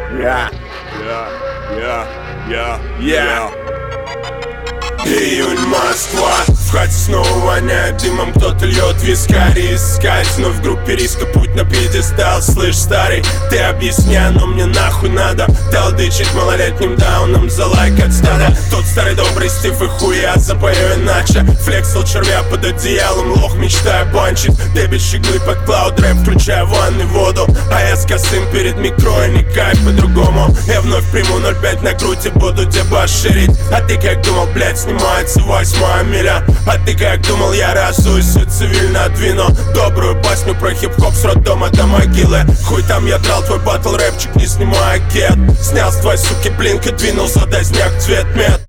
Июнь, Москва. В хате снова воняет дымом, кто-то льет вискарь. Искать вновь в группе риска путь на пьедестал. Слышь, старый, ты объясняй, но мне нахуй надо толдычить малолетним дауном за лайк от стада. Тот старый добрый Стив и хуя запою иначе. Флексил червя под одеялом, лох мечтая банчить. Дебит щеглы под клауд рэп, включая ванной воду. А я с косым перед микро и не кайф по-другому. Я вновь приму 0,5 на грудь и буду дебоширить. А ты как думал, блять, снимается 8-я миля. А ты как думал, я разуюсь и цивильно двину добрую басню про хип-хоп с роддома до могилы. Хуй там я драл твой батл рэпчик, не снимая кет. Снял с твоей суки блинк и двинул задозняк цвет мед.